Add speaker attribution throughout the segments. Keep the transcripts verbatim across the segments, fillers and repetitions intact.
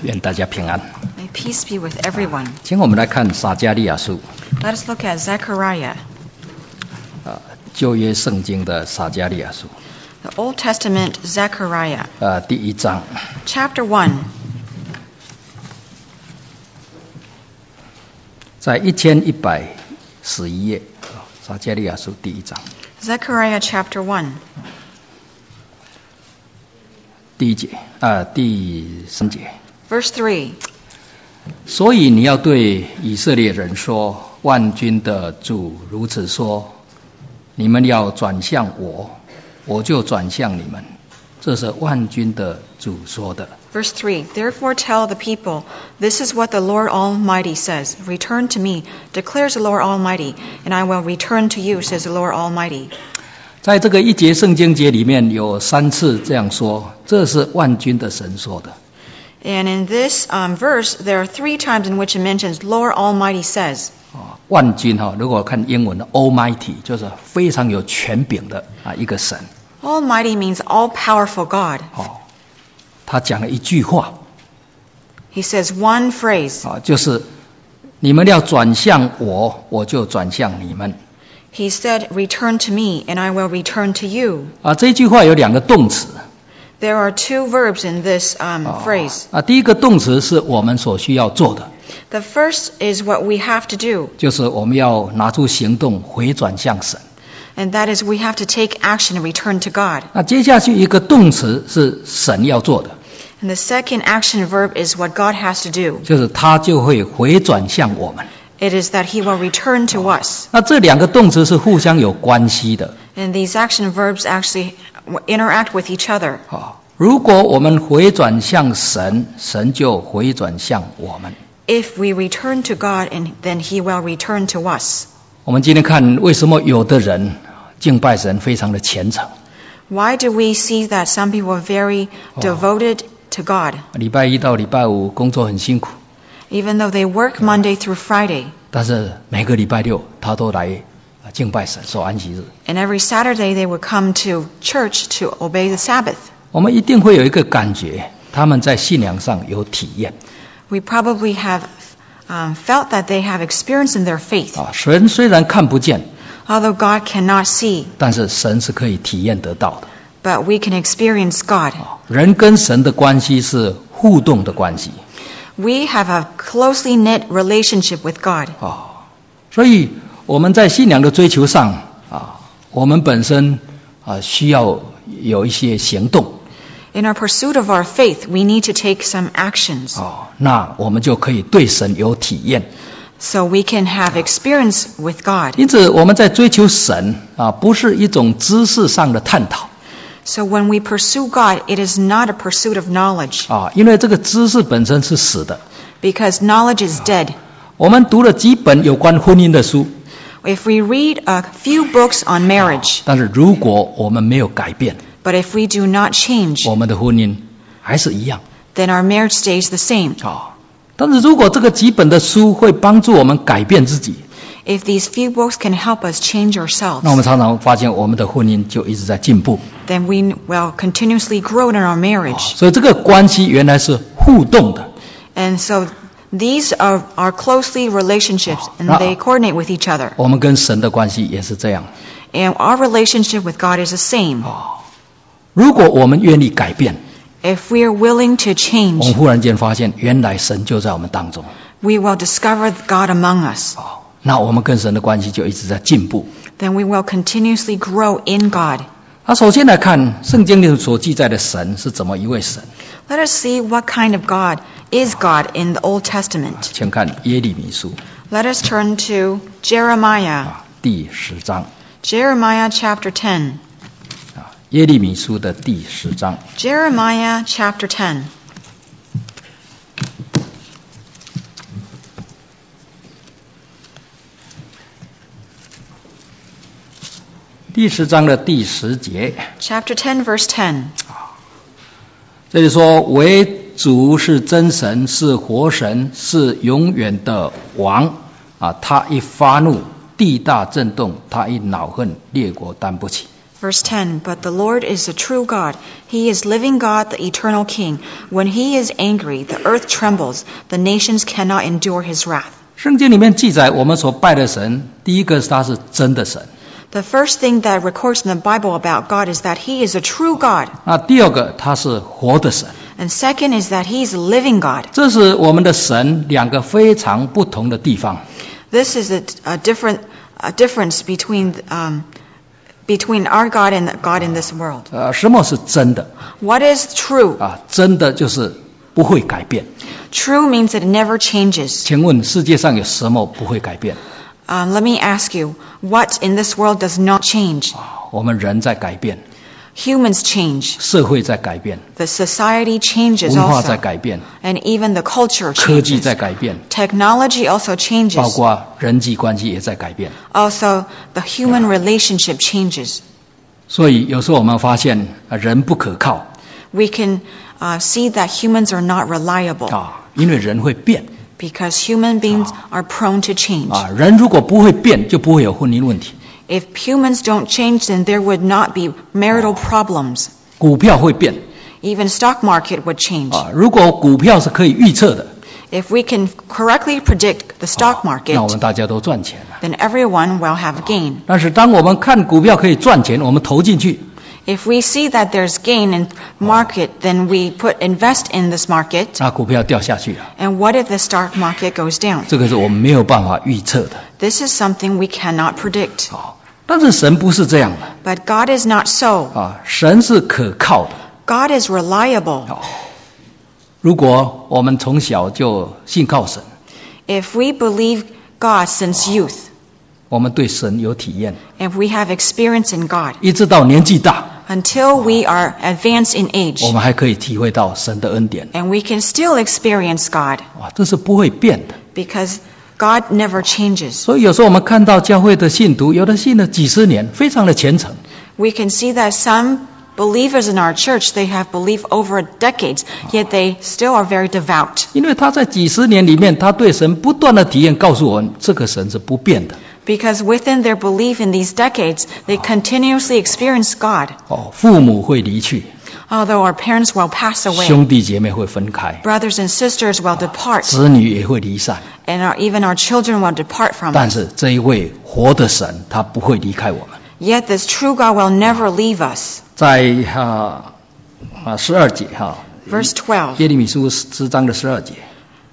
Speaker 1: 愿大家平安。
Speaker 2: May peace be with everyone.
Speaker 1: 请我们来看撒迦利亚书，
Speaker 2: Let us look at Zechariah,
Speaker 1: 啊，旧约圣经的撒迦利亚书，
Speaker 2: the Old Testament Zechariah,
Speaker 1: 啊，第一章，
Speaker 2: chapter one,
Speaker 1: 在一千一百十一页，啊撒迦利亚书第一章，
Speaker 2: Zechariah chapter one,
Speaker 1: 第一节，啊，第三节。
Speaker 2: verse three.
Speaker 1: 所以你要对以色列人说，万军的主如此说：你们要转向我，我就转向你们。这是万军的主说的。
Speaker 2: Verse three, Therefore tell the people, this is what the Lord Almighty says. Return to me, declares the Lord Almighty, and I will return to you, says the Lord Almighty.
Speaker 1: 在这个一节圣经节里面有三次这样说，这是万军的神说的。
Speaker 2: And in this um, verse, there are three times in which it mentions Lord Almighty says.
Speaker 1: 哦，万军哈，如果看英文的 Almighty， 就是非常有权柄的啊一个神。
Speaker 2: Almighty means all-powerful God.
Speaker 1: 哦，他讲了一句话，
Speaker 2: He says one phrase.
Speaker 1: 啊，就是你们要转向我，我就转向你们。
Speaker 2: He said, Return to me, and I will return to you.
Speaker 1: 啊，这句话有两个动词。
Speaker 2: There are two verbs in this um,
Speaker 1: 哦
Speaker 2: phrase.
Speaker 1: 啊，第一个动词是我们所需要做的，
Speaker 2: The first is what we have to do,
Speaker 1: 就是我们要拿出行动回转向神。
Speaker 2: and that is we have to take action and return to God.
Speaker 1: 那接下去一个动词是神要做的，
Speaker 2: And the second action verb is what God has to do.
Speaker 1: 就是他就会回转向我们。
Speaker 2: It is that He will return to us.
Speaker 1: 那这两个动词是互相有关系的。
Speaker 2: And these action verbs actually interact with each other.
Speaker 1: 啊，如果我们回转向神，神就回转向我们。
Speaker 2: If we return to God, and then He will return to us.
Speaker 1: 我们今天看为什么有的人敬拜神非常的虔诚，
Speaker 2: Why do we see that some people are very devoted to God,
Speaker 1: 礼拜一到礼拜五工作很辛苦，
Speaker 2: even though they work Monday through Friday,
Speaker 1: 但是每个礼拜六他都来敬拜神，守安息日。
Speaker 2: and every Saturday they would come to church to obey the Sabbath?
Speaker 1: 我们一定会有一个感觉，他们在信仰上有体验。
Speaker 2: We probably have um, felt that they have experience in their faith.
Speaker 1: 啊，神虽然看不见，
Speaker 2: Although God cannot see,
Speaker 1: 但是神是可以体验得到的。
Speaker 2: but we can experience God.
Speaker 1: 啊，人跟神的关系是互动的关系。
Speaker 2: We have a closely knit relationship with God.
Speaker 1: 啊，所以我们在信仰的追求上啊，我们本身啊需要有一些行动。
Speaker 2: In our pursuit of our faith, we need to take some actions,
Speaker 1: 哦，那我们就可以对神有体验。
Speaker 2: so we can have experience with God.
Speaker 1: 因此，我们在追求神啊，不是一种知识上的探讨
Speaker 2: So when we pursue God, it is not a pursuit of knowledge,
Speaker 1: 啊，因为这个知识本身是死的。
Speaker 2: because knowledge is dead.
Speaker 1: 我们读了几本有关婚姻的书，
Speaker 2: If we read a few books on marriage,
Speaker 1: 但是如果我们没有改变，
Speaker 2: but if we do not change,
Speaker 1: 我们的婚姻还是一样
Speaker 2: then our marriage stays the same.
Speaker 1: 啊。但是如果这个几本的书会帮助我们改变自己，
Speaker 2: If these few books can help us change ourselves,
Speaker 1: 那我们常常发现我们的婚姻就一直在进步。
Speaker 2: then we will continuously grow in our marriage.
Speaker 1: 所以这个关系原来是互动的。
Speaker 2: And so these are, are closely relationships, and
Speaker 1: Ah.
Speaker 2: they coordinate with each other.
Speaker 1: 我们跟神的关系也是这样。
Speaker 2: And our relationship with God is the same.
Speaker 1: 如果我们愿意改变，
Speaker 2: If we are willing to
Speaker 1: 我们
Speaker 2: change,
Speaker 1: 忽然间发现原来神就在我们当中。
Speaker 2: we will discover God among us.
Speaker 1: 那我们跟神的关系就一直在进步。
Speaker 2: Then we will continuously grow in God.
Speaker 1: 那首先来看圣经里所记载的神是怎么一位神。
Speaker 2: Let us see what kind of God is God in the Old Testament.
Speaker 1: 请看耶利米书
Speaker 2: Let us turn to Jeremiah.
Speaker 1: 啊第十章
Speaker 2: Jeremiah chapter ten.
Speaker 1: 啊耶利米书的第十章
Speaker 2: Jeremiah chapter ten.
Speaker 1: 第十章的第十节，
Speaker 2: Chapter ten, verse ten.
Speaker 1: 这里说唯主是真神，是活神，是永远的王啊！他一发怒，地大震动；他一恼恨，列国担不起。
Speaker 2: Verse ten, But the Lord is the true God. He is living God, the eternal King. When he is angry, the earth trembles. The nations cannot endure his wrath.
Speaker 1: 圣经里面记载，我们所拜的神，第一个是他是真的神。
Speaker 2: The first thing that records in the Bible about God is that he is a true God.
Speaker 1: 那第二个，他是活的神。
Speaker 2: And second is that he is a living God.
Speaker 1: 这是我们的神两个非常不同的地方。
Speaker 2: This is a, a different a difference between um, between our God and God in this world.
Speaker 1: 呃，什么是真的？
Speaker 2: What is true?
Speaker 1: 啊，真的就是不会改变。
Speaker 2: True means that it never changes.
Speaker 1: 请问世界上有什么不会改变？
Speaker 2: Um, let me ask you, what in this world does not change?
Speaker 1: 啊，我们人在改变，
Speaker 2: Humans change.
Speaker 1: 社会在改变，
Speaker 2: The society changes
Speaker 1: 文化在
Speaker 2: also.
Speaker 1: 改变，
Speaker 2: And even the culture
Speaker 1: 科技
Speaker 2: changes.
Speaker 1: 在改变，
Speaker 2: Technology also
Speaker 1: 包
Speaker 2: changes.
Speaker 1: 括人际关系也在改变。
Speaker 2: Also, the human relationship changes.
Speaker 1: 所以有时候我们发现，啊，人不可靠
Speaker 2: We can uh, see that humans are not reliable
Speaker 1: 啊，因为人会变
Speaker 2: because human beings are prone to change.
Speaker 1: 啊。人如果不会变，就不会有婚姻问题。
Speaker 2: If humans don't change, then there would not be marital problems.
Speaker 1: 股票会变
Speaker 2: Even stock market would change.
Speaker 1: 啊。如果股票是可以预测的，
Speaker 2: If we can correctly predict the stock
Speaker 1: 那我
Speaker 2: market,
Speaker 1: 们大家都赚钱了。
Speaker 2: then everyone will have gain.
Speaker 1: 但是当我们看股票可以赚钱，我们投进去，
Speaker 2: If we see that there's gain in market, then we put invest in this market.
Speaker 1: 那股票掉下去了。
Speaker 2: And what if the stock market goes down?
Speaker 1: 这个是我们没有办法预测的。
Speaker 2: This is something we cannot predict.
Speaker 1: 啊，但是神不是这样的
Speaker 2: But God is not so.
Speaker 1: 啊，神是可靠的。
Speaker 2: God is reliable.
Speaker 1: 啊，如果我们从小就信靠神，
Speaker 2: If we believe God since youth,
Speaker 1: 我们对神有体验，
Speaker 2: if we have experience in God,
Speaker 1: 一直到年纪大，
Speaker 2: until we are advanced in age,
Speaker 1: 我们还可以体会到神的恩典。
Speaker 2: and we can still experience God
Speaker 1: 哇，这是不会变的。
Speaker 2: because God never changes.
Speaker 1: 所以有时候我们看到教会的信徒，有的信了几十年，非常的虔诚，
Speaker 2: We can see that some believers in our church, they have believed over decades, yet they still are very devout.
Speaker 1: 因为他在几十年里面，他对神不断的体验，告诉我们这个神是不变的。
Speaker 2: Because within their belief in these decades, they continuously experience God.
Speaker 1: 哦，父母会离去，
Speaker 2: Although our parents will pass away,
Speaker 1: 兄弟姐妹会分开，
Speaker 2: brothers and sisters will depart,
Speaker 1: 子女也会离散，
Speaker 2: and our, even our children will depart from
Speaker 1: 但
Speaker 2: us.
Speaker 1: 是这一位活的神，他不会离开我们。
Speaker 2: Yet this true God will never leave us.
Speaker 1: 在啊啊十二节哈，
Speaker 2: Verse twelve.
Speaker 1: 耶利米书十章的十二节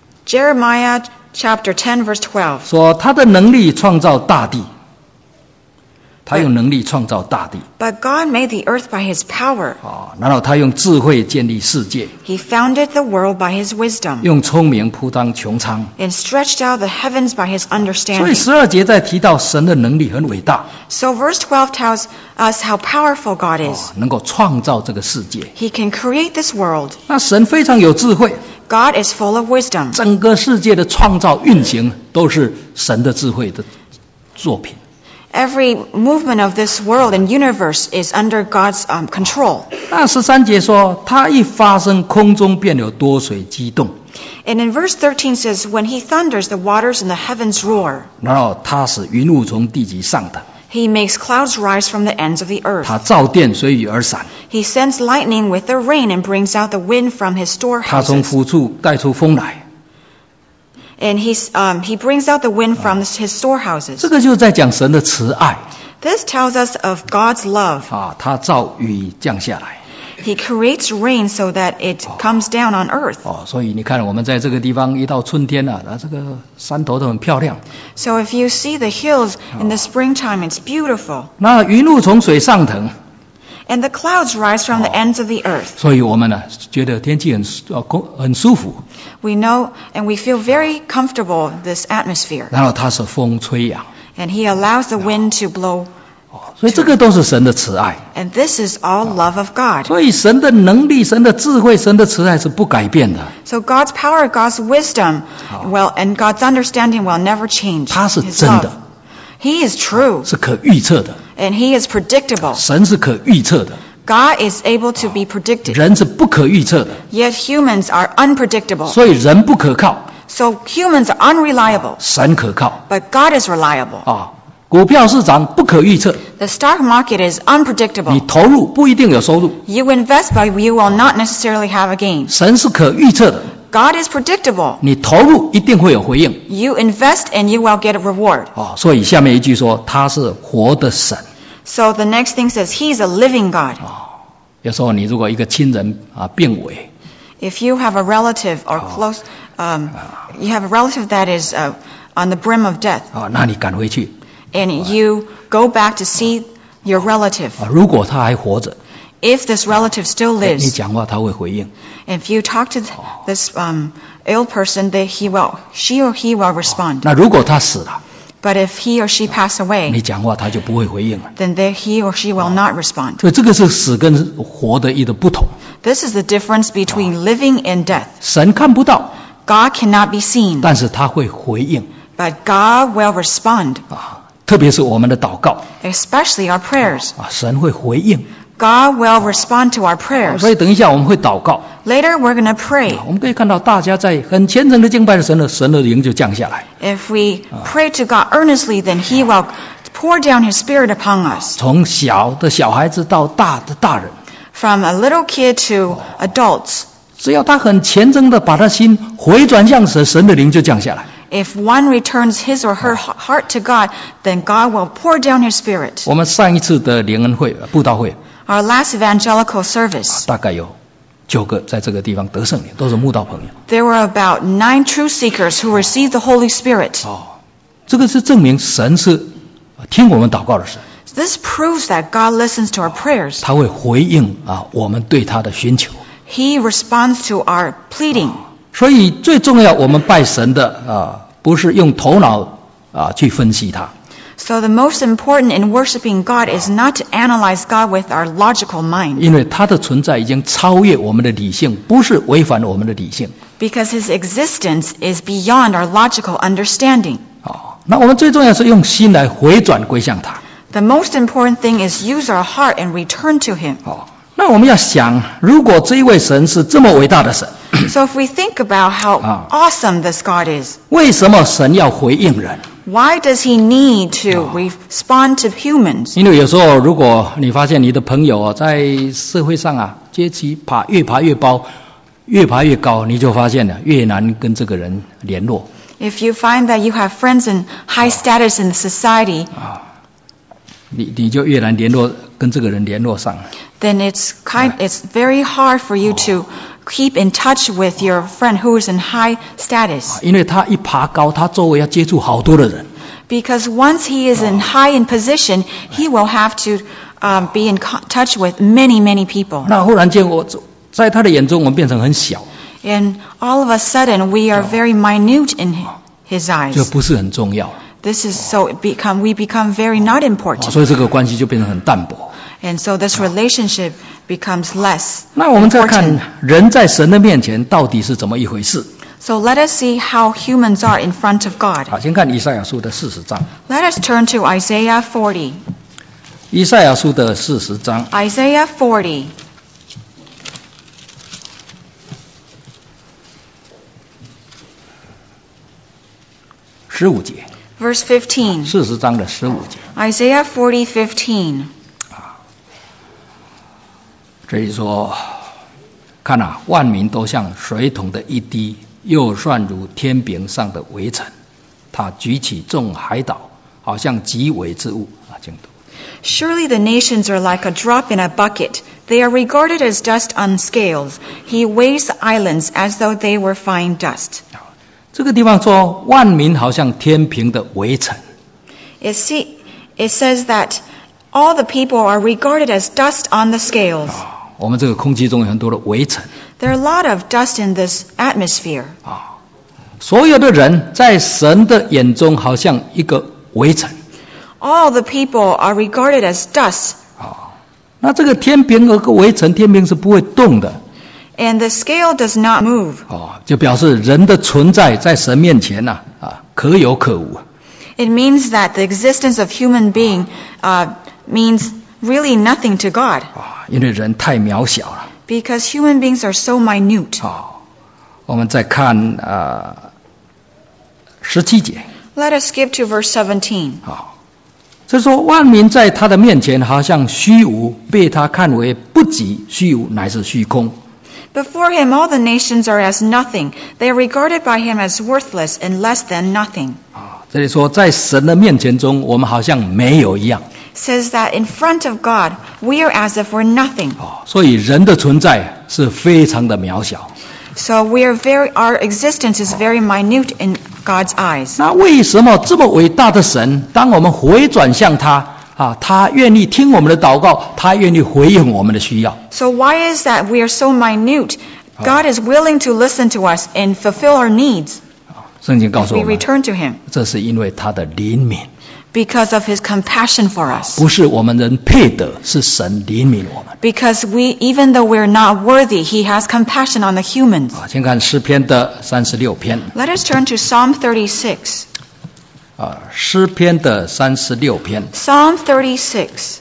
Speaker 2: Jeremiah chapter ten, verse twelve.
Speaker 1: 说，他的能力创造大地，他用能力创造大地
Speaker 2: But God made the earth by his power.
Speaker 1: 啊，然后他用智慧建立世界，
Speaker 2: He founded the world by his wisdom,
Speaker 1: 用聪明铺张穹苍。
Speaker 2: and stretched out the heavens by his
Speaker 1: 所以
Speaker 2: understanding.
Speaker 1: 十二节在提到神的能力很伟大，
Speaker 2: So verse twelve tells us how powerful God is.
Speaker 1: 啊，能够创造这个世界。
Speaker 2: He can create this world.
Speaker 1: 那神非常有智慧，
Speaker 2: God is full of wisdom.
Speaker 1: 整个世界的创造运行都是神的智慧的作品。
Speaker 2: Every movement of this world and universe is under God's um, control.
Speaker 1: 那十三节说，他一发声，空中便有多水激动，
Speaker 2: And in verse thirteen says, When he thunders, the waters in the heavens roar.
Speaker 1: 然后他使云雾从地极上腾，
Speaker 2: He makes clouds rise from the ends of the earth.
Speaker 1: 他造电随雨而闪，
Speaker 2: He sends lightning with the rain and brings out the wind from his
Speaker 1: 他从
Speaker 2: storehouses.
Speaker 1: 府处带出风来。
Speaker 2: And he's, um, he brings out the wind from his storehouses.
Speaker 1: 这个就是在讲神的慈爱
Speaker 2: This tells us of God's love.
Speaker 1: 啊，他造雨降下来
Speaker 2: He creates rain so that it comes down on earth.
Speaker 1: 哦，所以你看我们在这个地方一到春天啊，啊这个山头都很漂亮。
Speaker 2: So if you see the hills in the springtime, it's beautiful.
Speaker 1: 那云雾从水上腾，
Speaker 2: And the clouds rise from the ends of the earth.
Speaker 1: 所以我们呢觉得天气很呃空很舒服。
Speaker 2: We know and we feel very comfortable in this atmosphere.
Speaker 1: 然后它是风吹扬，
Speaker 2: And he allows the wind to blow.
Speaker 1: 哦，所以这个都是神的慈爱。
Speaker 2: And this is all love of God.
Speaker 1: 所以神的能力、神的智慧、神的慈爱是不改变的。
Speaker 2: So God's power, God's wisdom, well, and God's understanding will never change.
Speaker 1: 他是
Speaker 2: His
Speaker 1: 真的。
Speaker 2: love. He is true,
Speaker 1: 是可预测的，
Speaker 2: and he is predictable.
Speaker 1: 神是可预测的，
Speaker 2: God is able to be predicted.
Speaker 1: 人是不可预测的，
Speaker 2: Yet humans are unpredictable.
Speaker 1: 所以人不可靠，
Speaker 2: So humans are unreliable,
Speaker 1: 神可靠
Speaker 2: but God is reliable.
Speaker 1: 啊。 股票市场不可预测，
Speaker 2: The stock market is
Speaker 1: 你
Speaker 2: unpredictable.
Speaker 1: 投入不一定有收入。
Speaker 2: You invest, but you will not necessarily have a gain.
Speaker 1: 神是可预测的，
Speaker 2: God is predictable.
Speaker 1: 你投入一定会有回应。
Speaker 2: You invest and you will get a reward.
Speaker 1: 哦，所以下面一句说他是活的神。
Speaker 2: So the next thing says He's a living God.
Speaker 1: 哦，有时候你如果一个亲人啊病危，
Speaker 2: If you have a relative or close, um, you have a relative that is uh, on the brim of death,
Speaker 1: 啊，那你赶回去
Speaker 2: and you go back to see your relative.
Speaker 1: 啊，如果他还活着，
Speaker 2: If this relative still
Speaker 1: 你
Speaker 2: lives,
Speaker 1: 讲话他会回应。
Speaker 2: if you talk to th- this um, ill person, they, he will, she or he will respond.
Speaker 1: 那如果他死了，
Speaker 2: But if he or she pass
Speaker 1: 你
Speaker 2: away,
Speaker 1: 讲话他就不会回应了。
Speaker 2: then they, he or she will not respond.
Speaker 1: 所以这个是死跟活的一个不同。
Speaker 2: This is the difference between living and death.
Speaker 1: 神看不到，
Speaker 2: God cannot be seen,
Speaker 1: 但是他会回应
Speaker 2: but God will respond,
Speaker 1: 啊，特别是我们的祷告
Speaker 2: especially our prayers.
Speaker 1: 啊，神会回应。
Speaker 2: God will respond to our prayers.
Speaker 1: 所以等一下我们会祷告，
Speaker 2: Later, we're going to pray.
Speaker 1: 我们可以看到大家在很虔诚的敬拜的神的神的灵就降下来，
Speaker 2: If we pray to God earnestly, then He will pour down His Spirit upon us.
Speaker 1: 从小的小孩子到大的大人，
Speaker 2: From a little kid to adults,
Speaker 1: 只要他很虔诚的把他心回转向神，神的灵就降下来。
Speaker 2: if one returns his or her heart to God, then God will pour down His Spirit.
Speaker 1: 我们上一次的联恩会布道会，
Speaker 2: Our last evangelical service,
Speaker 1: 大概有九个在这个地方得圣灵，都是慕道朋友。
Speaker 2: there were about nine truth seekers who received the Holy Spirit.
Speaker 1: 哦，这个是证明神是听我们祷告的神，
Speaker 2: This proves that God listens to our prayers.
Speaker 1: 他会回应啊我们对他的寻求。
Speaker 2: He responds to our pleading.
Speaker 1: 所以最重要，我们拜神的啊，不是用头脑啊去分析它，
Speaker 2: So the most important in worshiping God is not to analyze God with our logical mind,
Speaker 1: 因为它的存在已经超越我们的理性，不是违反我们的理性。
Speaker 2: because His existence is beyond our logical understanding.
Speaker 1: 哦，那我们最重要是用心来回转归向他。
Speaker 2: The most important thing is use our heart and return to Him.
Speaker 1: 哦，那我们要想，如果这一位神是这么伟大的神，
Speaker 2: So if we think about how
Speaker 1: Ah.
Speaker 2: awesome this God is,
Speaker 1: 为什么神要回应人？
Speaker 2: why does He need to respond to humans?
Speaker 1: 因为有时候，如果你发现你的朋友啊，在社会上啊，阶级爬越爬越高，越爬越高，你就发现了越难跟这个人联络
Speaker 2: If you find that you have friends in high status in society,
Speaker 1: 啊，你你就越难联络跟这个人联络上。
Speaker 2: then it's kind, it's very hard for you to keep in touch with your friend who is in high status.
Speaker 1: 因为他一爬高，他周围要接触好多的人，
Speaker 2: Because once he is in high in position, he will have to um, be in co- touch with many, many people.
Speaker 1: 那忽然间我在他的眼中，我们变成很小，
Speaker 2: And all of a sudden, we are very minute in his
Speaker 1: 就
Speaker 2: eyes.
Speaker 1: 不是很重要了。
Speaker 2: This is so it become we become very not
Speaker 1: 哦
Speaker 2: important.
Speaker 1: 所以这个关系就变成很淡薄。
Speaker 2: And so this relationship becomes less
Speaker 1: 那我们再看
Speaker 2: important.
Speaker 1: 人在神的面前到底是怎么一回事。
Speaker 2: So let us see how humans are in front of God.
Speaker 1: 好，先看以赛亚书的四十章。
Speaker 2: Let us turn to Isaiah forty.
Speaker 1: 以赛亚书的四十章
Speaker 2: Isaiah forty,
Speaker 1: 十五节，
Speaker 2: verse fifteen.
Speaker 1: 四十章的十五节，
Speaker 2: Isaiah forty, fifteen.
Speaker 1: 这里说：看啊，万民都像水桶的一滴，又算如天平上的微尘。他举起众海岛，好像极微之物啊，这样读。
Speaker 2: Surely the nations are like a drop in a bucket. They are regarded as dust on scales. He weighs the islands as though they were fine dust.
Speaker 1: 这个地方说，万民好像天平的微尘。
Speaker 2: It, see, it says that all the people are regarded as dust on the scales.
Speaker 1: 啊，我们这个空气中有很多的微尘
Speaker 2: There are a lot of dust in this atmosphere.
Speaker 1: 啊，所有的人在神的眼中好像一个微尘
Speaker 2: All the people are regarded as dust.
Speaker 1: 啊。那这个天平和个微尘，天平是不会动的
Speaker 2: And the scale does not move.
Speaker 1: 啊，就表示人的存在在神面前呐 啊, 啊，可有可无
Speaker 2: It means that the existence of human being uh, means really nothing to God.
Speaker 1: 啊，因为人太渺小了
Speaker 2: Because human beings are so minute.
Speaker 1: 啊。我们再看啊十七节
Speaker 2: Let us skip to verse seventeen.
Speaker 1: 啊， 所以说万民在他的面前好像虚无，被他看为不及，虚无乃是虚空。
Speaker 2: Before him all the nations are as nothing. They are regarded by him as worthless and less than nothing.
Speaker 1: 啊，这里说在神的面前中，我们好像没有一样。
Speaker 2: Says that in front of God, we are as if we're nothing.
Speaker 1: 哦，所以人的存在是非常的渺小。
Speaker 2: So we are very, our existence is very minute in God's eyes.
Speaker 1: 那为什么这么伟大的神，当我们回转向他啊，他愿意听我们的祷告，他愿意回应我们的需要。
Speaker 2: So why is that we are so minute? God is willing to listen to us and fulfill our needs.
Speaker 1: 圣经告诉
Speaker 2: We
Speaker 1: 我们，
Speaker 2: return to him
Speaker 1: 这是因为他的怜悯，
Speaker 2: because of his compassion for us.
Speaker 1: 不是我们人配得，是神怜悯我们。
Speaker 2: Because we, even though we're not worthy, he has compassion on the humans.
Speaker 1: 啊，先看诗篇的三十六篇。
Speaker 2: Let us turn to Psalm thirty-six.
Speaker 1: 啊，诗篇的三十六篇
Speaker 2: Psalm thirty-six,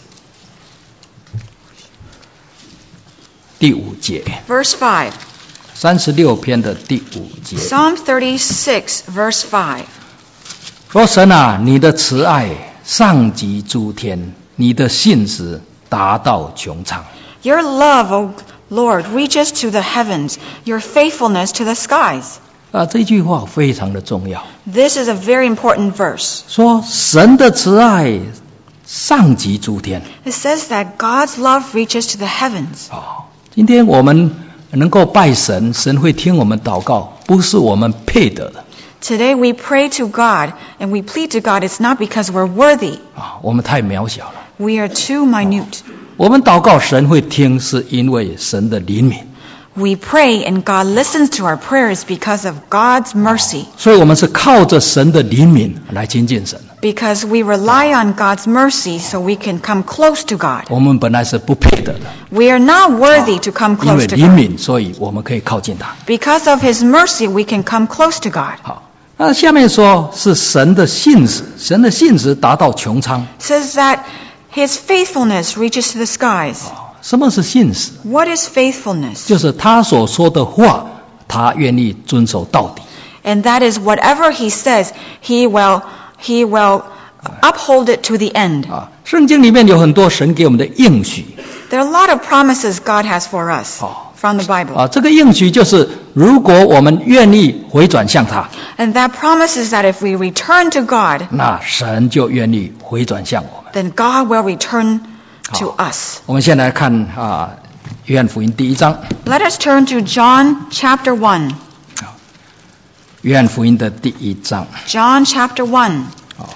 Speaker 1: 第五节，
Speaker 2: verse five.
Speaker 1: 三十六篇的第五节。
Speaker 2: Psalm thirty-six, verse five.
Speaker 1: 说神啊，你的慈爱上及诸天，你的信实达到穹苍。
Speaker 2: Your love, O Lord, reaches to the heavens, your faithfulness to the skies.
Speaker 1: 啊，这句话非常的重要。
Speaker 2: This is a very important verse.
Speaker 1: 说神的慈爱上及诸天。
Speaker 2: It says that God's love reaches to the heavens.
Speaker 1: 哦，今天我们能够拜神，神会听我们祷告，不是我们配得的。
Speaker 2: Today we pray to God and we plead to God. It's not because we're worthy.
Speaker 1: 啊，我们太渺小了。
Speaker 2: We are too minute.
Speaker 1: 我们祷告神会听，是因为神的怜悯。
Speaker 2: We pray and God listens to our prayers because of God's mercy.
Speaker 1: 所以我们是靠着神的怜悯来亲近神。
Speaker 2: Because we rely on God's mercy so we can come close to God.
Speaker 1: 我们本来是不配得的，
Speaker 2: We are not worthy to come
Speaker 1: 因为
Speaker 2: close to
Speaker 1: 怜
Speaker 2: God.
Speaker 1: 悯，所以我们可以靠近他。
Speaker 2: Because of His mercy, we can come close to God.
Speaker 1: 好，那下面说是神的信实，神的信实达到穹苍。
Speaker 2: It says that His faithfulness reaches to the skies.
Speaker 1: 什么是信实？
Speaker 2: What is faithfulness?
Speaker 1: 就是他所说的话，他愿意遵守到底。
Speaker 2: And that is whatever He says, He will, He will uphold it to the end.
Speaker 1: 啊，圣经里面有很多神给我们的应许
Speaker 2: There are a lot of promises God has for us
Speaker 1: 哦
Speaker 2: from the Bible.
Speaker 1: 啊，这个应许就是如果我们愿意回转向他，
Speaker 2: And that promise is that if we return to God,
Speaker 1: 那神就愿意回转向我们。
Speaker 2: then God will return to
Speaker 1: 好
Speaker 2: us.
Speaker 1: 我们先来看啊，约翰福音第一章，
Speaker 2: Let us turn to John chapter one.
Speaker 1: 约翰福音的第一章，
Speaker 2: John chapter one.
Speaker 1: 啊，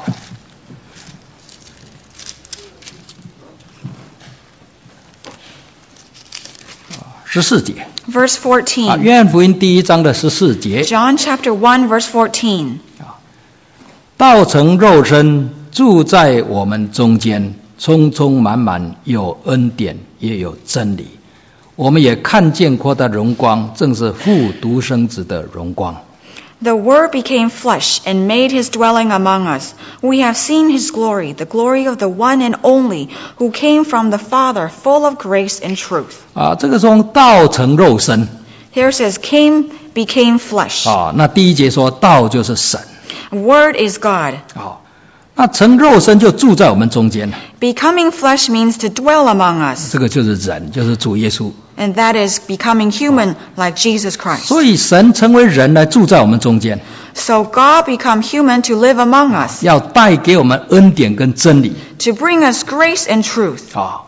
Speaker 1: 十四节
Speaker 2: Verse
Speaker 1: 啊，
Speaker 2: fourteen.
Speaker 1: 约翰福音第一章的十四节，
Speaker 2: John chapter one, verse fourteen.
Speaker 1: 道成肉身住在我们中间，充充满满有恩典也有真理。我们也看见过他的荣光，正是父独生子的荣光。
Speaker 2: The Word became flesh and made His dwelling among us. We have seen His glory, the glory of the one and only who came from the Father, full of grace and truth.
Speaker 1: 啊，这个说道成肉身
Speaker 2: Here it says, came, became flesh.
Speaker 1: 啊，那第一节说道就是神
Speaker 2: Word is God.
Speaker 1: 啊，那成肉身就住在我们中间，
Speaker 2: Becoming flesh means to dwell among us.
Speaker 1: 这个就是人，就是主耶稣。
Speaker 2: And that is becoming human like Jesus Christ.
Speaker 1: 所以神成为人来住在我们中间，
Speaker 2: So God become human to live among us,
Speaker 1: 要带给我们恩典跟真理
Speaker 2: to bring us grace and truth.
Speaker 1: 啊。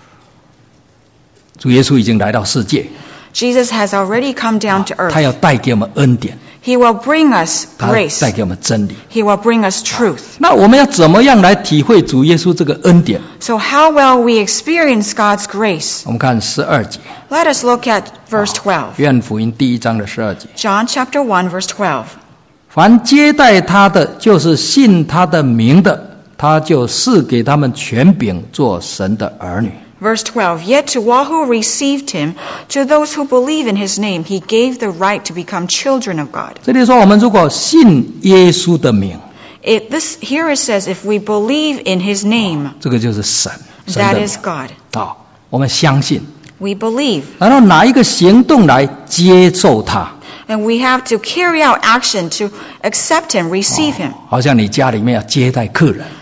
Speaker 1: 主耶稣已经来到世界，
Speaker 2: Jesus has already come down to
Speaker 1: 他
Speaker 2: earth.
Speaker 1: 要带给我们恩典，
Speaker 2: He will bring us
Speaker 1: 他
Speaker 2: grace.
Speaker 1: 带给我们真理。
Speaker 2: He will bring us truth.
Speaker 1: 那我们要怎么样来体会主耶稣这个恩典？
Speaker 2: So how will we experience God's grace?
Speaker 1: 我们看十二节，
Speaker 2: Let us look at verse twelve.
Speaker 1: 约翰福音第一章的十二节。
Speaker 2: John chapter one, verse twelve.
Speaker 1: 凡接待他的，就是信他的名的，他就赐给他们权柄做神的儿女。
Speaker 2: Verse twelve, Yet to all who received him, to those who believe in his name, he gave the right to become children of God.
Speaker 1: 这里说，我们如果信耶稣的名，
Speaker 2: It, this, here it says, if we believe in his name,
Speaker 1: 这个就是神，神
Speaker 2: that
Speaker 1: 的
Speaker 2: is
Speaker 1: 名
Speaker 2: God.
Speaker 1: 啊，我们相信，
Speaker 2: We believe.
Speaker 1: 然后拿一个行动来接受他，
Speaker 2: And we have to carry out action to accept him, receive him.
Speaker 1: 好像你家里面要接待客人，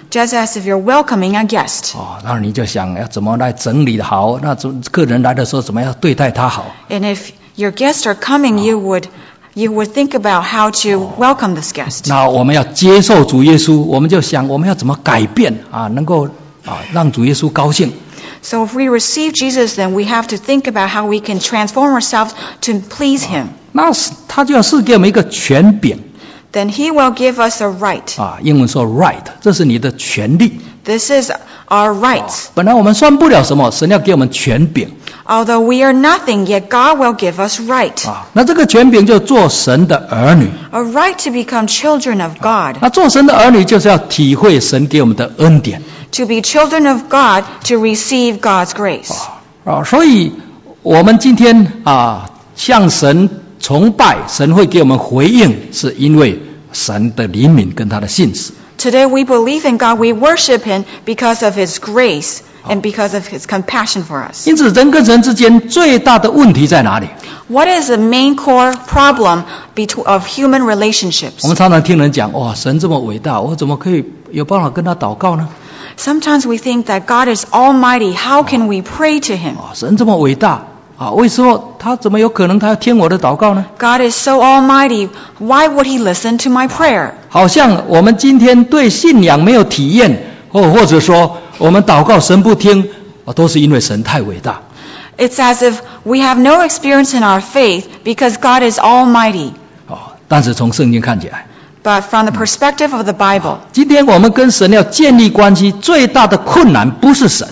Speaker 2: just as if you're welcoming a guest.
Speaker 1: 哦，那你就想要怎么来整理好，那客人来的时候怎么样对待他好。
Speaker 2: And if your guests are coming, you would you would think about how to welcome this guest.
Speaker 1: 那我们要接受主耶稣，我们就想我们要怎么改变啊，能够啊让主耶稣高兴。
Speaker 2: So if we receive Jesus, then we have to think about how we can transform ourselves to please Him.
Speaker 1: 那他就要赐给我们一个权柄。
Speaker 2: Then He will give us a right.
Speaker 1: 啊，英文说 right， 这是你的权利。
Speaker 2: This is our rights.
Speaker 1: 本来我们算不了什么，神要给我们权柄。
Speaker 2: Although we are nothing, yet God will give us right.
Speaker 1: 啊，那这个权柄就做神的儿女。
Speaker 2: A right to become children of God.
Speaker 1: 那做神的儿女就是要体会神给我们的恩典。
Speaker 2: To be children of God, to receive God's grace.
Speaker 1: 啊，所以我们今天啊向神崇拜，神会给我们回应，是因为神的怜悯跟他的信实。
Speaker 2: Today we believe in God, we worship Him because of His grace and because of His compassion for us.
Speaker 1: 因此人跟神之间最大的问题在哪里？
Speaker 2: What is the main core problem between, of human relationships?
Speaker 1: 我们常常听人讲，哇，神这么伟大，我怎么可以有办法跟他祷告呢？
Speaker 2: Sometimes we think that God is almighty. How can we pray to Him?
Speaker 1: 啊，神这么伟大啊，为什么他怎么有可能他要听我的祷告呢？
Speaker 2: God is so almighty. Why would He listen to my prayer?
Speaker 1: 好像我们今天对信仰没有体验，或或者说我们祷告神不听，啊，都是因为神太伟大。
Speaker 2: It's as if we have no experience in our faith because God is almighty.
Speaker 1: 啊，但是从圣经看起来，
Speaker 2: But from the perspective of the Bible,
Speaker 1: 今天我们跟神要建立关系，最大的困难不是神。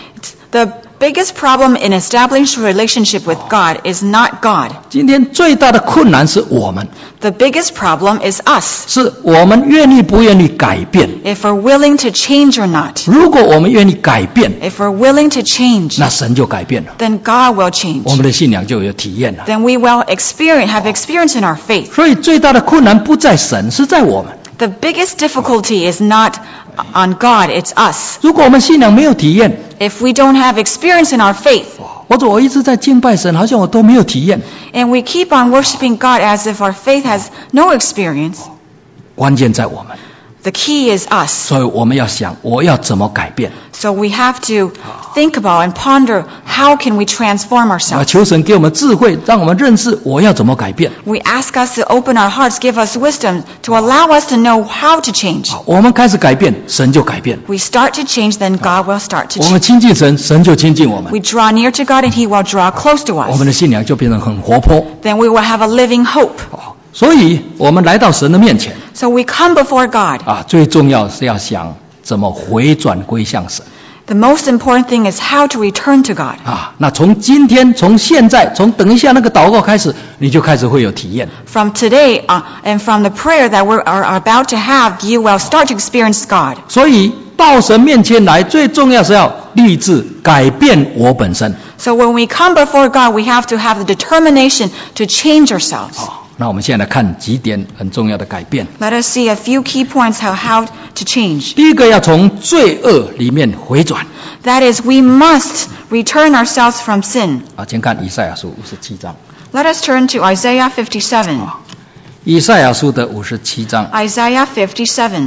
Speaker 2: the biggest problem in establishing a relationship with God is not God.
Speaker 1: 今天最大的困难是我们，
Speaker 2: The biggest problem is us.
Speaker 1: 是我们愿意不愿意改变。
Speaker 2: If we're willing to change or not.
Speaker 1: 如果我们愿意改变，
Speaker 2: If we're willing to change,
Speaker 1: 那神就改变了，
Speaker 2: then God will change.
Speaker 1: 我们的信仰就有体验了。
Speaker 2: Then we will experience, have experience in our faith.
Speaker 1: 所以最大的困难不在神，是在我们。
Speaker 2: The biggest difficulty is not on God, it's us.
Speaker 1: 如果我们信仰没有体验，
Speaker 2: If we don't have experience in our faith,
Speaker 1: 或者我一直在敬拜神，好像我都没有体验，
Speaker 2: and we keep on worshiping God as if our faith has no experience,
Speaker 1: 关键在我们。
Speaker 2: the key is us.
Speaker 1: 所以我们要想，我要怎么改变？
Speaker 2: So we have to think about and ponder how can we transform
Speaker 1: 啊，
Speaker 2: ourselves.
Speaker 1: 求神给我们智慧，让我们认识我要怎么改变。
Speaker 2: We ask us to open our hearts, give us wisdom to allow us to know how to change.
Speaker 1: 好，我们开始改变，神就改变。
Speaker 2: We start to change, then God will start to
Speaker 1: 我们
Speaker 2: change.
Speaker 1: 亲近神，神就亲近我们，
Speaker 2: We draw near to God and He will draw close to
Speaker 1: 我
Speaker 2: us.
Speaker 1: 们的信仰就变成很活泼。
Speaker 2: Then we will have a living hope.
Speaker 1: 所以我们来到神的面前
Speaker 2: So we come before God.
Speaker 1: 啊，最重要是要想怎么回转归向神
Speaker 2: The most important thing is how to return to God.
Speaker 1: 啊。那从今天，从现在，从等一下那个祷告开始，你就开始会有体验。
Speaker 2: From today uh, and from the prayer that we are about to have, you will start to experience God.
Speaker 1: 所以到神面前来，最重要是要立志改变我本身。
Speaker 2: So when we come before God, we have to have the determination to change ourselves.
Speaker 1: 好，那我们现在来看几点很重要的改变。
Speaker 2: Let us see a few key points how, how to change.
Speaker 1: 第一个要从罪恶里面回转
Speaker 2: That is, we must return ourselves from sin.
Speaker 1: 啊，请看以赛亚书五十七章。
Speaker 2: Let us turn to Isaiah fifty-seven.
Speaker 1: 以赛亚书的五十七章
Speaker 2: Isaiah fifty-seven.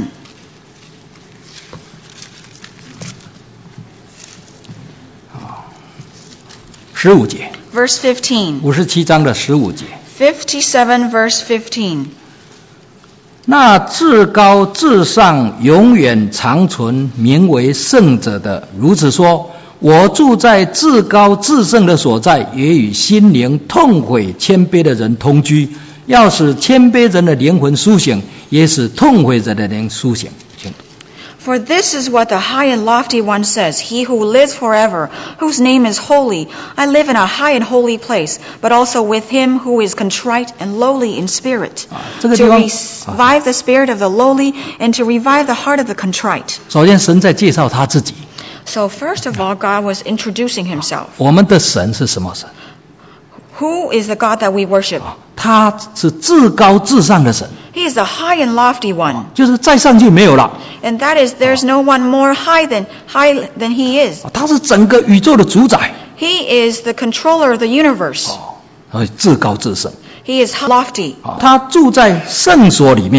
Speaker 1: 十五节，
Speaker 2: Verse fifteen.
Speaker 1: 五十七章的十五节。
Speaker 2: fifty-seven verse fifteen.
Speaker 1: 那至高至上永远长存名为圣者的如此说，我住在至高至圣的所在，也与心灵痛悔谦卑的人同居，要使谦卑人的灵魂苏醒，也使痛悔人的灵苏醒。请
Speaker 2: For this is what the high and lofty one says, he who lives forever, whose name is holy. I live in a high and holy place, but also with him who is contrite and lowly in spirit,
Speaker 1: 这个
Speaker 2: to
Speaker 1: 地方
Speaker 2: revive the spirit of the lowly and to revive the heart of the contrite.
Speaker 1: 首先神在介绍他自己，
Speaker 2: So first of all, God was introducing himself.
Speaker 1: 我们的神是什么神？
Speaker 2: Who is the God that we worship?
Speaker 1: 他是至高至上的神，
Speaker 2: He is the high and lofty one.
Speaker 1: 就是再上去没有了，
Speaker 2: And that is, there's no one more high than, high than he is.
Speaker 1: 他是整个宇宙的主宰，
Speaker 2: He is the controller of the universe.
Speaker 1: 所以至高至圣。
Speaker 2: He is lofty.
Speaker 1: 他住在圣所里面，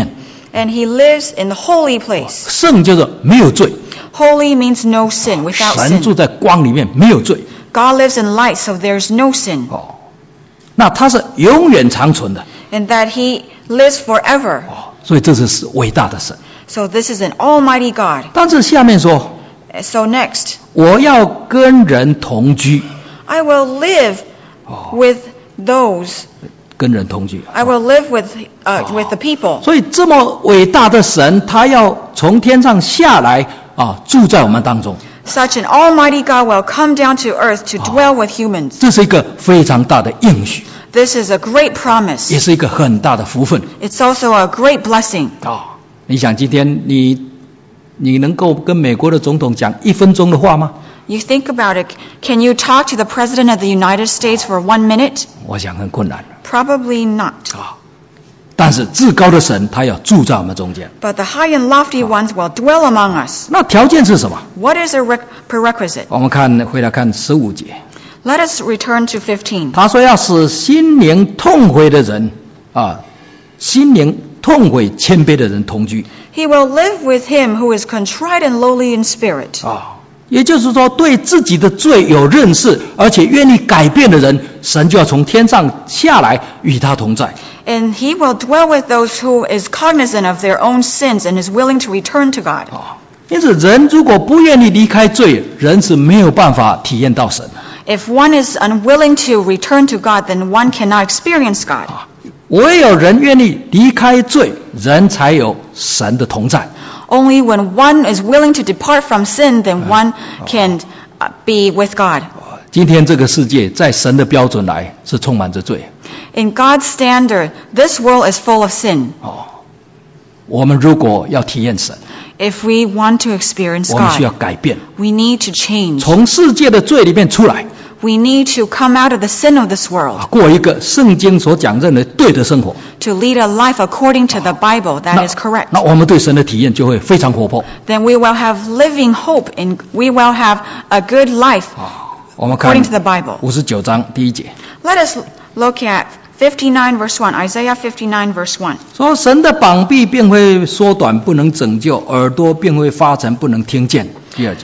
Speaker 2: And he lives in the holy place.
Speaker 1: 圣就是没有罪，
Speaker 2: Holy means no sin, without
Speaker 1: 神住
Speaker 2: sin.
Speaker 1: 在光里面，没有罪。
Speaker 2: God lives in light, so there's no sin.
Speaker 1: 哦，那他是永远长存的。
Speaker 2: And that he lives forever.
Speaker 1: 哦，所以这是伟大的神。
Speaker 2: So this is an almighty God.
Speaker 1: 但是下面说，
Speaker 2: So next,
Speaker 1: 我要跟人同居，
Speaker 2: I will live with those.
Speaker 1: 跟人同居。
Speaker 2: I will live with uh, with the people.
Speaker 1: 所以这么伟大的神，他要从天上下来啊，住在我们当中，
Speaker 2: Such an almighty God will come down to earth to dwell with humans.
Speaker 1: 这是一个非常大的应许，
Speaker 2: This is a great promise.
Speaker 1: 也是一个很大的福分。
Speaker 2: It's also a great blessing.
Speaker 1: 啊，你想今天你你能够跟美国的总统讲一分钟的话吗？
Speaker 2: You think about it. Can you talk to the President of the United States for one minute?
Speaker 1: 我想很困难
Speaker 2: Probably not.
Speaker 1: 啊。但是至高的神，他要住在我们中间。
Speaker 2: But the high and lofty ones will dwell among us.
Speaker 1: 那条件是什么？
Speaker 2: What is a re- prerequisite?
Speaker 1: 我们看回来看十五节，
Speaker 2: Let us return to fifteen.
Speaker 1: 他说要使心灵痛悔的人啊，心灵痛悔谦卑的人同居
Speaker 2: He will live with him who is contrite and lowly in spirit.
Speaker 1: 啊。也就是说，对自己的罪有认识，而且愿意改变的人，神就要从天上下来与他同在。
Speaker 2: And he will dwell with those who is cognizant of their own sins and is willing to return to God.
Speaker 1: 啊，因此人如果不愿意离开罪，人是没有办法体验到神的。
Speaker 2: If one is unwilling to return to God, then one cannot experience God.
Speaker 1: 啊，唯有人愿意离开罪，人才有神的同在。
Speaker 2: Only when one is willing to depart from sin, then one can uh, be with God.
Speaker 1: 今天这个世界在神的标准来是充满着罪。
Speaker 2: In God's standard, this world is full of sin.
Speaker 1: 哦，我们如果要体验神，
Speaker 2: If we want to experience
Speaker 1: 我们需要
Speaker 2: God,
Speaker 1: 改变，
Speaker 2: we need to change.
Speaker 1: 从世界的罪里面出来，
Speaker 2: We need to come out of the sin of this world,
Speaker 1: 啊，过一个圣经所讲认为对的生活。
Speaker 2: to lead a life according to the Bible that
Speaker 1: 那
Speaker 2: is correct.
Speaker 1: 那我们对神的体验就会非常活泼。
Speaker 2: Then we will have living hope and we will have a good life
Speaker 1: 啊，我们看
Speaker 2: according to the Bible.
Speaker 1: 五十九章第一节，
Speaker 2: Let us look at fifty-nine verse one, Isaiah fifty-nine verse one.
Speaker 1: 说神的膀臂便会缩短，不能拯救；耳朵便会发沉，不能听见。第二节，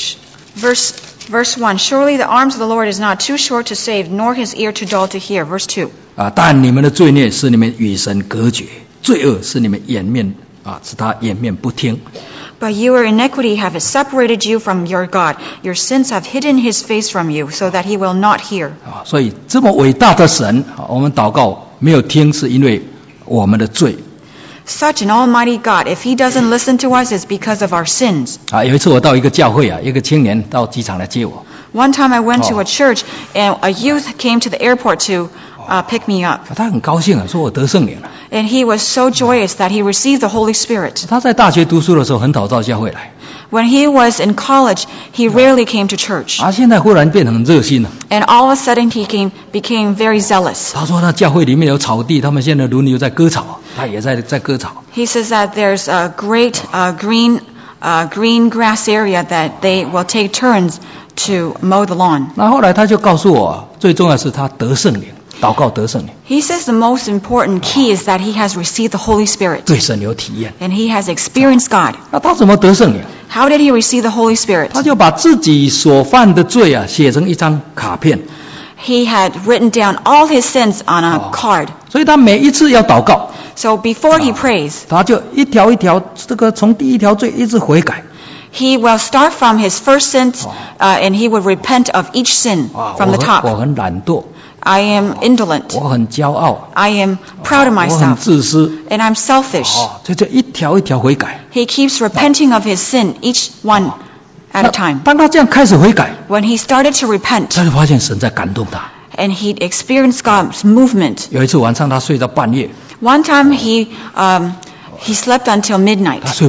Speaker 2: Verse verse one, surely the arms of the Lord is not too short to save, nor his ear too dull to hear. Verse two.
Speaker 1: 啊，但你们的罪孽使你们与神隔绝，罪恶使你们掩面啊，使他掩面不听。
Speaker 2: But your iniquity have separated you from your God. Your sins have hidden his face from you, so that he will not hear.
Speaker 1: 啊，所以这么伟大的神，啊，我们祷告没有听，是因为我们的罪。
Speaker 2: Such an almighty God, if he doesn't listen to us, it's because of our sins.
Speaker 1: 啊，有一次我到一个教会啊，一个青年到机场来接我，
Speaker 2: One time I went to
Speaker 1: Oh.
Speaker 2: a church, and a youth came to the airport to uh, pick me up.
Speaker 1: 他很高兴啊，说我得圣灵了。
Speaker 2: And he was so joyous that he received the Holy Spirit.
Speaker 1: 他在大学读书的时候很少到教会来，
Speaker 2: When he was in college, he rarely came to church.
Speaker 1: 啊，现在忽然变得很热心了。
Speaker 2: And all of a sudden he came, became very zealous.
Speaker 1: 他说他教会里面有草地，他们现在轮流在割草，他也在在割草。
Speaker 2: He says that there's a great uh, green, uh, green grass area that they will take turns to mow the lawn.
Speaker 1: 那后来他就告诉我，最重要是他得圣灵，祷告得圣灵，
Speaker 2: He says the most important key is that he has received the Holy Spirit.
Speaker 1: 对神有体验。
Speaker 2: And he has experienced God.
Speaker 1: 那他怎么得圣灵？
Speaker 2: How did he receive the Holy Spirit?
Speaker 1: 他就把自己所犯的罪啊写成一张卡片，
Speaker 2: He had written down all his sins on a
Speaker 1: Oh.
Speaker 2: card.
Speaker 1: 所以他每一次要祷告，
Speaker 2: So before he prays,
Speaker 1: 他就一条一条这个从第一条罪一直悔改。
Speaker 2: he will start from his first sins, uh, and he would repent of each sin
Speaker 1: 啊，
Speaker 2: from
Speaker 1: 我
Speaker 2: the
Speaker 1: 很我
Speaker 2: top.
Speaker 1: 很懒惰，
Speaker 2: I am indolent.
Speaker 1: 我很骄傲，
Speaker 2: I am proud of
Speaker 1: 我很
Speaker 2: myself.
Speaker 1: 自私。
Speaker 2: And I'm selfish.
Speaker 1: 哦，这就一条一条悔改。
Speaker 2: He keeps repenting of his sin, each one at a time.
Speaker 1: 当他这样开始悔改，
Speaker 2: When he started to repent,
Speaker 1: 他就发现神在感动他。
Speaker 2: and he experienced God's movement.
Speaker 1: 有一次晚上他睡到半夜，
Speaker 2: One time he um, he slept until midnight.
Speaker 1: 他睡不着，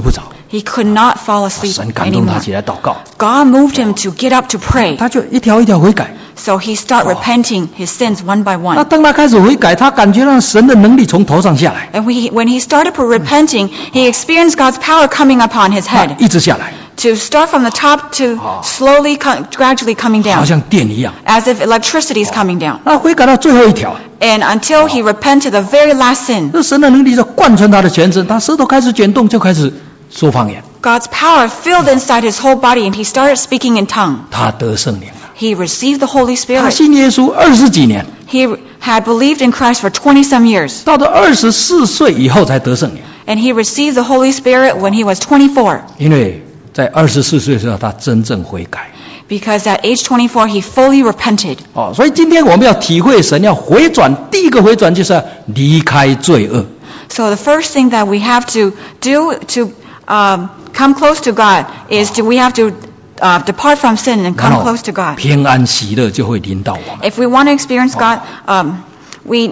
Speaker 2: He could not fall asleep
Speaker 1: 神感动他
Speaker 2: anymore.
Speaker 1: 起来祷告，
Speaker 2: God moved him to get up to pray.
Speaker 1: 他就一条一条悔改。
Speaker 2: So he started repenting his sins one by
Speaker 1: 那
Speaker 2: one.
Speaker 1: 当他开始悔改，他感觉到神的能力从头上下来，
Speaker 2: And we, when he started repenting, he experienced God's power coming upon his
Speaker 1: 他
Speaker 2: head.
Speaker 1: 一直下来，
Speaker 2: To start from the top to slowly, co- gradually coming
Speaker 1: 好
Speaker 2: down.
Speaker 1: 像电一样。
Speaker 2: As if electricity is coming down.
Speaker 1: 那悔改到最后一条，
Speaker 2: And until he repented the very last sin,
Speaker 1: 这神的能力就贯穿他的全身，他舌头开始卷动，就开始说方言，
Speaker 2: God's power filled inside his whole body and he started speaking in tongue.
Speaker 1: 他得圣灵了。
Speaker 2: He received the Holy
Speaker 1: 他
Speaker 2: Spirit.
Speaker 1: 信耶稣二十几年，
Speaker 2: He had believed in Christ for twenty some years.
Speaker 1: 到了二十四岁以后才得圣灵，
Speaker 2: And he received the Holy Spirit when he was twenty-four.
Speaker 1: 因为在二十四岁的时候他真正悔改。
Speaker 2: Because at age twenty-four, he fully repented.
Speaker 1: 哦，所以今天我们要体会神要回转，第一个回转就是要离开罪恶。
Speaker 2: So the first thing that we have to do to um, come close to God is to, we have to uh, depart from sin and
Speaker 1: 然
Speaker 2: come
Speaker 1: 后
Speaker 2: close to God.
Speaker 1: 平安喜乐就会临到我们。
Speaker 2: If we want to experience God, um, we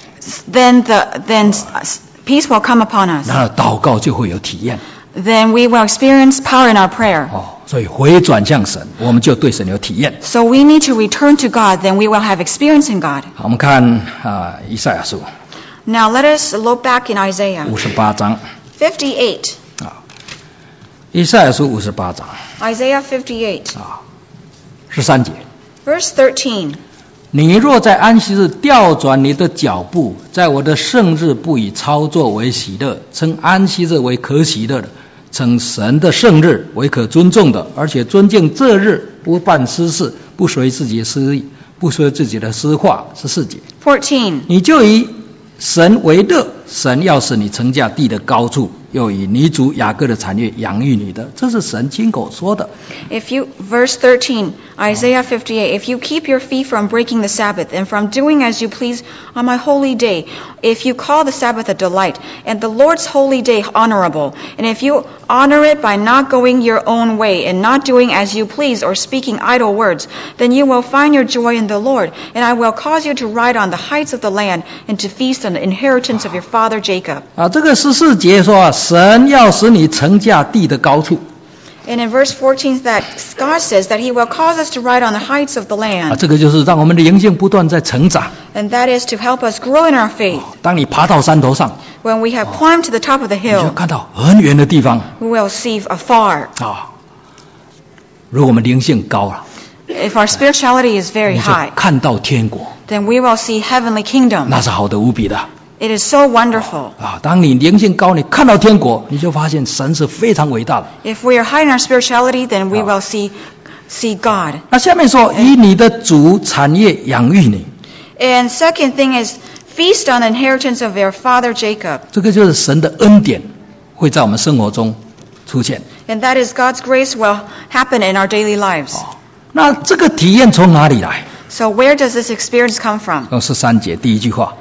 Speaker 2: then the then peace will come upon us.
Speaker 1: 然后祷告就会有体验。
Speaker 2: Then we will experience power in our prayer.
Speaker 1: 哦，所以回转向神，我们就对神有体验。
Speaker 2: So we need to return to God, then we will have experience in God.
Speaker 1: 好，我们看啊，以赛亚书
Speaker 2: Now let us look back in Isaiah
Speaker 1: 五十八章
Speaker 2: fifty-eight.
Speaker 1: 啊，以赛亚书五十八章
Speaker 2: Isaiah fifty-eight,
Speaker 1: 啊，十三节。
Speaker 2: verse thirteen.
Speaker 1: 你若在安息日调转你的脚步，在我的圣日不以操作为喜乐，称安息日为可喜乐的，称神的圣日为可尊重的，而且尊敬这日，不办私事，不随自己的私意，不说自己的私话。十四节，
Speaker 2: fourteen.
Speaker 1: 你就以神为乐，神要使你乘驾地的高处，又以你主雅各的产业养育你的，这是神亲口说的。
Speaker 2: If you, verse thirteen, Isaiah fifty-eight, if you keep your feet from breaking the Sabbath and from doing as you please on my holy day, if you call the Sabbath a delight and the Lord's holy day honorable, and if you honor it by not going your own way and not doing as you please or speaking idle words, then you will find your joy in the Lord, and I will cause you to ride on the heights of the land and to feast on the inheritance of your father Jacob.
Speaker 1: 啊，这个十四节说啊，神要使你乘驾地的高处。
Speaker 2: And in verse fourteen, that God says that He will cause us to ride on the heights of the
Speaker 1: 啊，
Speaker 2: land,
Speaker 1: 这个就是让我们的灵性不断在成长。
Speaker 2: and that is to help us grow in our faith.
Speaker 1: 当你爬到山头上，
Speaker 2: When we have climbed to the top of the
Speaker 1: 你就
Speaker 2: hill,
Speaker 1: 看到很远的地方
Speaker 2: we will see afar.
Speaker 1: 啊。如果我们灵性高了，
Speaker 2: If our spirituality is very
Speaker 1: 你就
Speaker 2: high,
Speaker 1: 看到天国，
Speaker 2: then we will see heavenly kingdom.
Speaker 1: 那是好的无比的
Speaker 2: It is so wonderful.
Speaker 1: 啊。当你灵性高，你看到天国，你就发现神是非常伟大的。
Speaker 2: If we are high in our spirituality, then we will see see God.
Speaker 1: 那下面说，以你的主产业养育你，
Speaker 2: And second thing is feast on the inheritance of your father Jacob.
Speaker 1: 这个就是神的恩典会在我们生活中出现。
Speaker 2: And that is God's grace will happen in our daily lives.
Speaker 1: 那这个体验从哪里来？
Speaker 2: So where does this experience come from?
Speaker 1: 从十三节第一句话，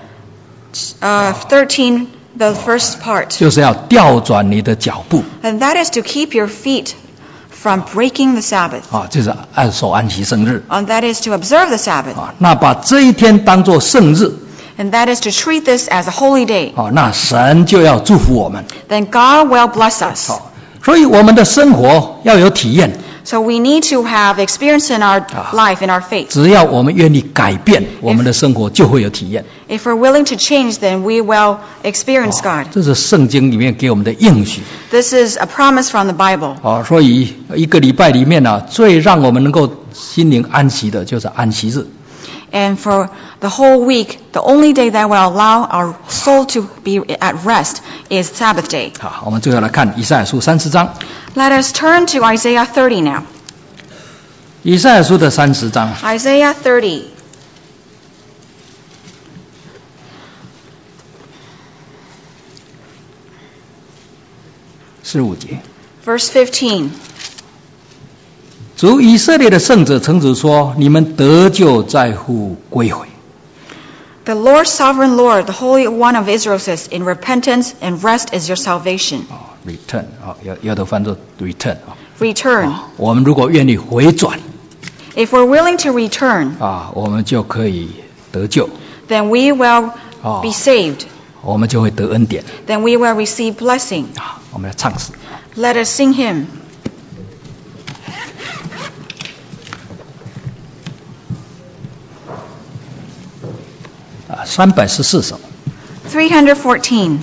Speaker 2: Uh, thirteen, the first part.
Speaker 1: 就是要调转你的脚步
Speaker 2: And that is to keep your feet from breaking the Sabbath.
Speaker 1: 啊，就是按守安息生日
Speaker 2: And that is to observe the Sabbath.
Speaker 1: 啊。那把这一天当作圣日
Speaker 2: And that is to treat this as a holy day.
Speaker 1: 啊，那神就要祝福我们。
Speaker 2: Then God will bless us.
Speaker 1: 好，所以我们的生活要有体验。
Speaker 2: So we need to have experience in our life, in our faith.
Speaker 1: 只要我们愿意改变，我们的生活就会有体验。
Speaker 2: If we're willing to change, then we will experience God.
Speaker 1: 这是圣经里面给我们的应许
Speaker 2: This is a promise from the Bible.
Speaker 1: 啊。所以一个礼拜里面呢、最让我们能够心灵安息的就是安息日。
Speaker 2: And for the whole week, the only day that will allow our soul to be at rest is Sabbath day.
Speaker 1: 好，我们最后来看以赛亚书三十章。
Speaker 2: Let us turn to Isaiah thirty now.
Speaker 1: 以赛亚书的三十章
Speaker 2: Isaiah thirty.
Speaker 1: 十五节。
Speaker 2: Verse fifteen.
Speaker 1: 主以色列的圣者曾主说：“你们得救在乎归回。
Speaker 2: The Lord, sovereign Lord, the Holy One of Israel says, in repentance and rest is your salvation.
Speaker 1: 啊 ，return 啊，有有的翻作 return 啊。
Speaker 2: Return.
Speaker 1: 我们如果愿意回转
Speaker 2: If we're willing to return,
Speaker 1: 啊，我们就可以得救。
Speaker 2: then we will
Speaker 1: 啊
Speaker 2: be saved.
Speaker 1: 我们就会得恩典。
Speaker 2: then we will receive blessing.
Speaker 1: 啊，我们来唱诗。
Speaker 2: Let us sing hymn.
Speaker 1: 啊，三百十四首。
Speaker 2: three fourteen.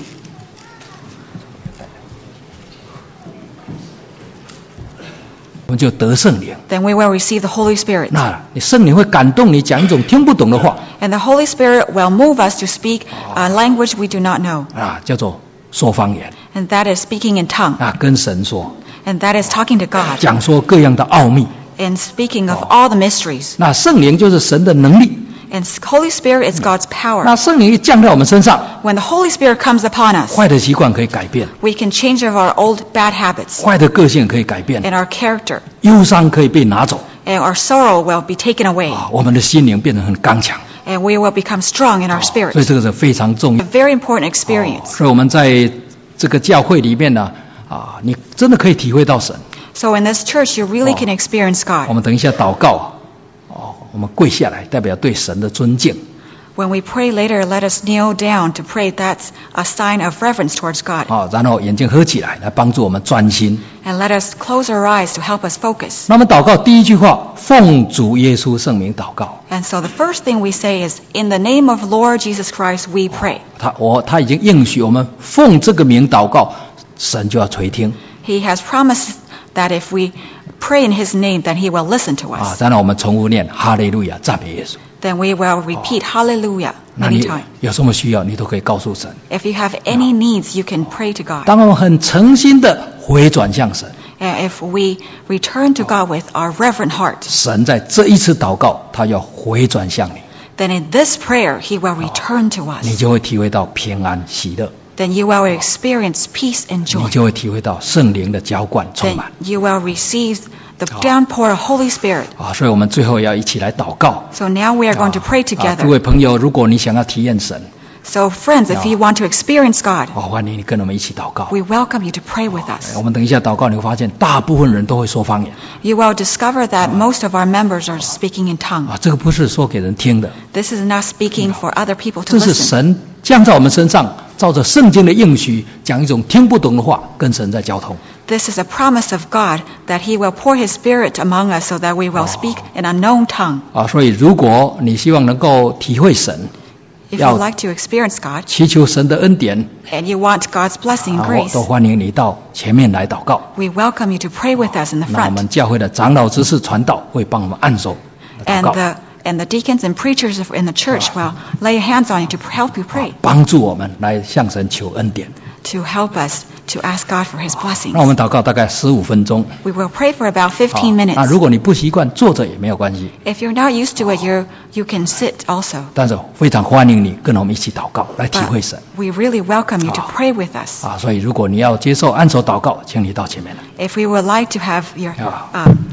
Speaker 1: 我们就得圣灵。
Speaker 2: Then we will receive the Holy Spirit.
Speaker 1: 那你圣灵会感动你讲一种听不懂的话
Speaker 2: And the Holy Spirit will move us to speak a language we do not know.
Speaker 1: 啊，叫做说方言
Speaker 2: And that is speaking in tongue.
Speaker 1: 啊，跟神说，
Speaker 2: And that is talking to God.
Speaker 1: 讲说各样的奥秘。
Speaker 2: And speaking of all the mysteries.
Speaker 1: 那圣灵就是神的能力。
Speaker 2: And Holy Spirit is God's
Speaker 1: 那
Speaker 2: power.
Speaker 1: 圣灵一降在我们身上，
Speaker 2: When the Holy Spirit comes upon us,
Speaker 1: 坏的习惯可以改变，
Speaker 2: we can change our old bad habits.
Speaker 1: 坏的个性可以改变，
Speaker 2: And our character.
Speaker 1: 忧伤可以被拿走
Speaker 2: And our sorrow will be taken away.
Speaker 1: 啊，我们的心灵变得很刚强，
Speaker 2: And we will become strong in our
Speaker 1: 所以
Speaker 2: spirit.
Speaker 1: 这个是非常重要
Speaker 2: A。very important experience.
Speaker 1: 所以我们在这个教会里面呢，啊，你真的可以体会到神。
Speaker 2: So in this church, you really can experience
Speaker 1: 我
Speaker 2: God.
Speaker 1: 们等一下祷告，哦，我们跪下来，代表对神的尊敬。
Speaker 2: When we pray later, let us kneel down to pray. That's a sign of reverence towards God.
Speaker 1: 啊，然后眼睛合起来，来帮助我们专心。
Speaker 2: And let us close our eyes to help us focus.
Speaker 1: 那么祷告第一句话，奉主耶稣圣名祷告。
Speaker 2: And so the first thing we say is, in the name of Lord Jesus Christ, we pray.
Speaker 1: 他我他已经应许我们奉这个名祷告，神就要垂听
Speaker 2: He has promised that if we pray in His name, then He will listen to
Speaker 1: 啊。
Speaker 2: us.
Speaker 1: 当然我们重复念哈利路亚，赞美耶稣。
Speaker 2: Then we will repeat Hallelujah
Speaker 1: 那
Speaker 2: many
Speaker 1: 你
Speaker 2: times.
Speaker 1: 有什么需要，你都可以告诉神。
Speaker 2: If you have any needs, you can pray to God.
Speaker 1: 当我们很诚心的回转向神，
Speaker 2: And if we return to God with our reverent heart,
Speaker 1: 神在这一次祷告，他要回转向你，
Speaker 2: then in this prayer, He will return to
Speaker 1: 你
Speaker 2: us.
Speaker 1: 就会体会到平安喜乐，
Speaker 2: Then you will experience peace and
Speaker 1: 你
Speaker 2: joy.
Speaker 1: 就会体会到圣灵的浇灌充
Speaker 2: Then
Speaker 1: 满
Speaker 2: you will receive the downpour of Holy Spirit.
Speaker 1: 啊。所以我们最后要一起来祷告。
Speaker 2: So now we are going to pray
Speaker 1: 啊，各
Speaker 2: together.
Speaker 1: 位朋友，如果你想要体验神，
Speaker 2: So friends, if you want to experience God,
Speaker 1: 哦，欢迎你跟我们一起祷告。
Speaker 2: we welcome you to pray with us.
Speaker 1: 我们等一下祷告，你会发现大部分人都会说方言
Speaker 2: You will discover that most of our members are speaking in tongue.
Speaker 1: 啊，这个不是说给人听的，
Speaker 2: This is not speaking for other people to
Speaker 1: 这是
Speaker 2: listen.
Speaker 1: 神降在我们身上，照着圣经的应许，讲一种听不懂的话，跟神在交通。
Speaker 2: This is a promise of God that He will pour His Spirit among us so that we will speak an unknown tongue.
Speaker 1: 啊，所以如果你希望能够体会神，
Speaker 2: If
Speaker 1: Yeah.
Speaker 2: you like to experience God
Speaker 1: 祈求神的恩典，
Speaker 2: and you want God's blessing and
Speaker 1: 啊，我
Speaker 2: grace,
Speaker 1: 都欢迎你到前面来祷告。
Speaker 2: we welcome you to pray with us in the
Speaker 1: 那我
Speaker 2: front.
Speaker 1: 们教会的长老、执事、传道会帮我们按手祷
Speaker 2: And
Speaker 1: 告，
Speaker 2: the and the deacons and preachers of- in the church will lay hands on you to help you pray,
Speaker 1: 帮助我们来向神求恩典。
Speaker 2: to help us to ask God for His
Speaker 1: 那我
Speaker 2: blessings.
Speaker 1: 们祷告大概十五分钟。
Speaker 2: We will pray for about
Speaker 1: 好
Speaker 2: fifteen
Speaker 1: 那
Speaker 2: minutes.
Speaker 1: 如果你不习惯坐着也没有关系，
Speaker 2: If you're not used to it, you you can sit also.
Speaker 1: 但是非常欢迎你跟我们一起祷告，来体会
Speaker 2: But
Speaker 1: 神
Speaker 2: we really welcome you to
Speaker 1: Ah.
Speaker 2: pray with us.
Speaker 1: 啊。所以如果你要接受按手祷告，请你到前面来。
Speaker 2: If we would like to have your
Speaker 1: Yeah.
Speaker 2: um,